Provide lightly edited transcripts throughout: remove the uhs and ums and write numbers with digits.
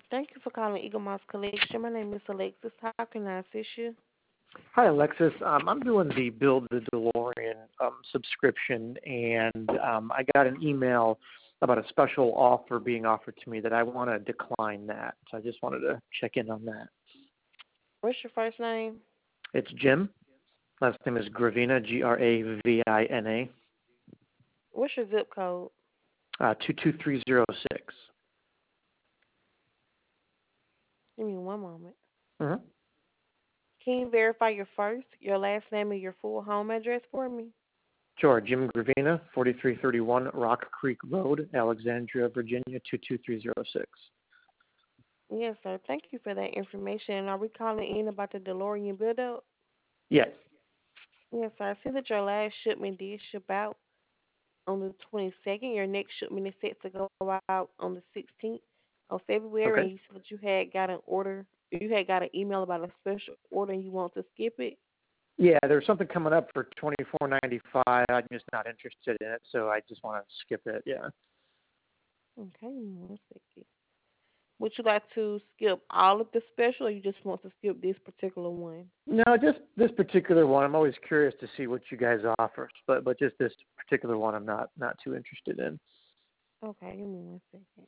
Thank you for calling Eagle Moss Collection. My name is Alexis. How can I assist you? Hi, Alexis. I'm doing the Build the DeLorean subscription, and I got an email about a special offer being offered to me that I want to decline that. So I just wanted to check in on that. What's your first name? It's Jim. Last name is Gravina, Gravina. What's your zip code? 22306. Give me one moment. Mm-hmm. Can you verify your first, your last name, and your full home address for me? Sure. Jim Gravina, 4331 Rock Creek Road, Alexandria, Virginia, 22306. Yes, sir. Thank you for that information. Are we calling in about the DeLorean build-up? Yes. Yes, sir. I see that your last shipment did ship out on the 22nd. Your next shipment is set to go out on the 16th of February. Okay. And you said that you had got an order. You had got an email about a special order and you want to skip it. Yeah, there's something coming up for $24.95. I'm just not interested in it, so I just want to skip it. Yeah. Okay, give me one second. Would you like to skip all of the special, or you just want to skip this particular one? No, just this particular one. I'm always curious to see what you guys offer, but just this particular one, I'm not too interested in. Okay, give me one second.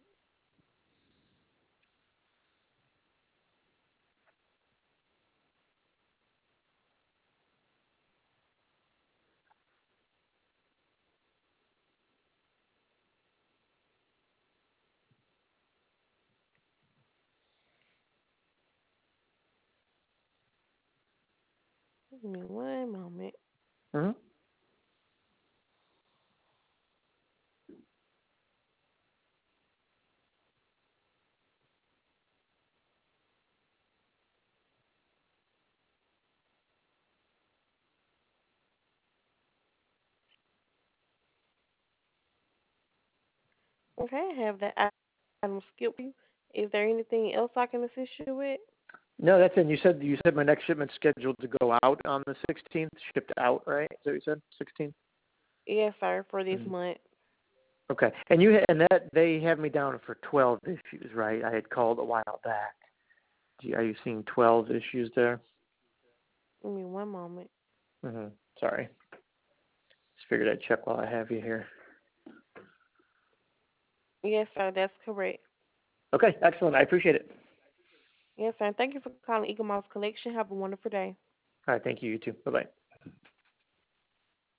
Give me one moment. Hmm. Okay, I have that item skipped for you. Is there anything else I can assist you with? No, that's it. You said my next shipment's scheduled to go out on the 16th, shipped out, right? Is that what you said? 16th. Yes, sir, for this Mhm. month. Okay. And that they have me down for 12 issues, right? I had called a while back. Are you seeing 12 issues there? Give me one moment. Mm-hmm. Sorry. Just figured I'd check while I have you here. Yes, sir, that's correct. Okay, excellent. I appreciate it. Yes, sir. Thank you for calling Eagle Mouse Collection. Have a wonderful day. All right, thank you. You too. Bye-bye.